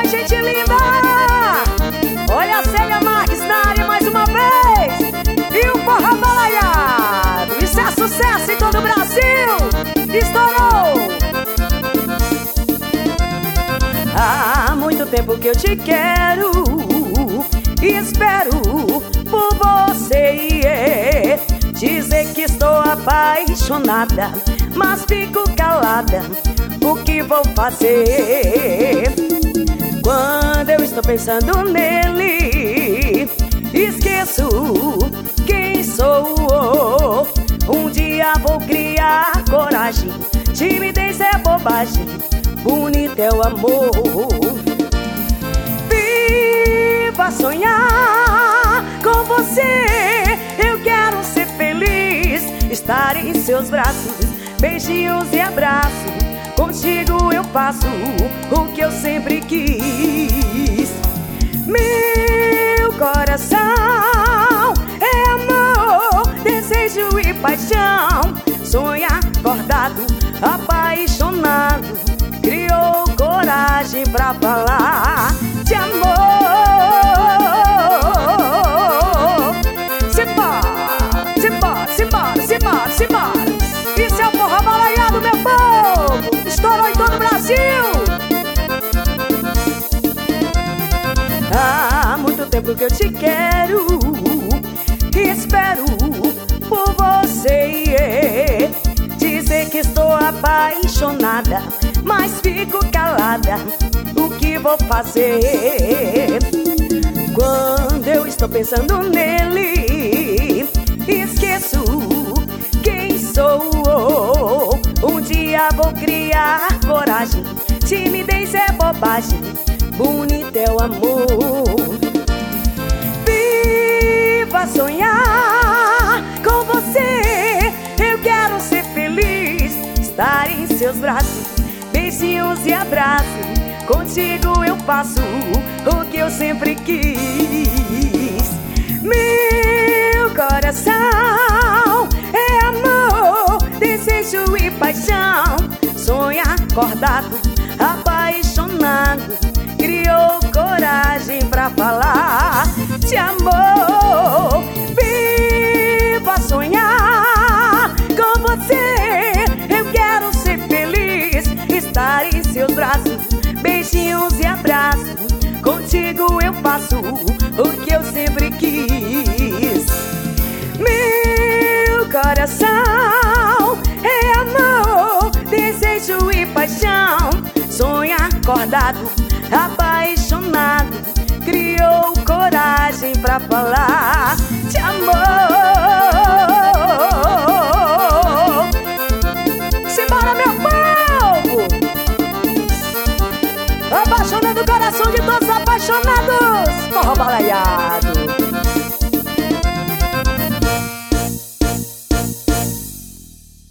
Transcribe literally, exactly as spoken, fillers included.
Oi, gente linda! Olha a Célia Marques na área mais uma vez. E o forró balaiado. Isso é sucesso em todo o Brasil. Estourou! Há muito tempo que eu te quero e espero por você. Dizer que estou apaixonada, mas fico calada. O que vou fazer? Quando eu estou pensando nele, esqueço quem sou. Um dia vou criar coragem. Timidez é bobagem, bonito é o amor. Viva sonhar com você. Eu quero ser feliz, estar em seus braços, beijinhos e abraços. Contigo eu faço o que eu sempre quis. Meu coração é amor, desejo e paixão. Sonho acordado, apaixonado, criou coragem pra falar de amor. Simbora, simbora, simbora, simbora, simbora. Isso é o forró balaiado, meu povo. Estourou em todo o Brasil. Há muito tempo que eu te quero e espero por você. Dizer que estou apaixonada, mas fico calada. O que vou fazer? Quando eu estou pensando nele, esqueço quem sou. Um dia vou criar coragem. Timidez é bobagem, bonito é o amor. Viva sonhar com você. Eu quero ser feliz, estar em seus braços, beijinhos e abraços. Contigo eu faço o que eu sempre quis. Meu coração é amor, desejo e paixão. Sonho acordado, apaixonado, criou coragem pra falar de amor. Viva sonhar com você. Eu quero ser feliz, estar em seus braços, beijinhos e abraços. Contigo eu faço o que eu sempre quis. Meu coração é amor, desejo e paixão. Sonho acordado, apaixonado, criou coragem pra falar de amor. Simbora, meu povo! Apaixonando o coração de todos os apaixonados. Forró balaiado.